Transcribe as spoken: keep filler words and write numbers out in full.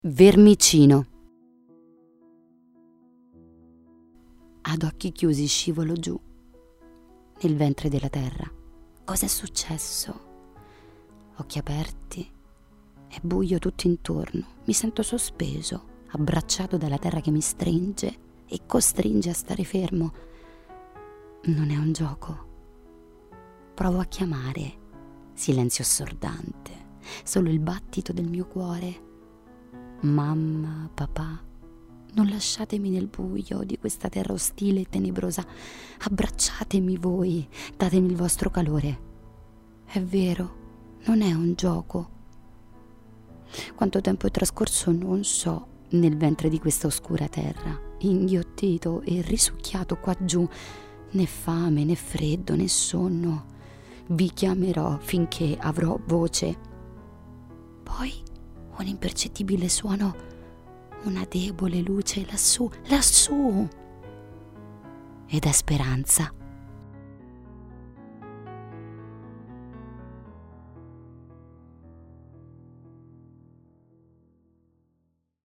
Vermicino. Ad occhi chiusi scivolo giù, nel ventre della terra. Cos'è successo? Occhi aperti, è buio tutto intorno. Mi sento sospeso, abbracciato dalla terra che mi stringe e costringe a stare fermo. Non è un gioco. Provo a chiamare. Silenzio assordante, solo il battito del mio cuore. Mamma, papà, non lasciatemi nel buio di questa terra ostile e tenebrosa. Abbracciatemi voi, datemi il vostro calore. È vero, non è un gioco. Quanto tempo è trascorso non so nel ventre di questa oscura terra, inghiottito e risucchiato qua giù. Né fame, né freddo, né sonno. Vi chiamerò finché avrò voce. Poi un impercettibile suono, una debole luce lassù, lassù. Ed è speranza.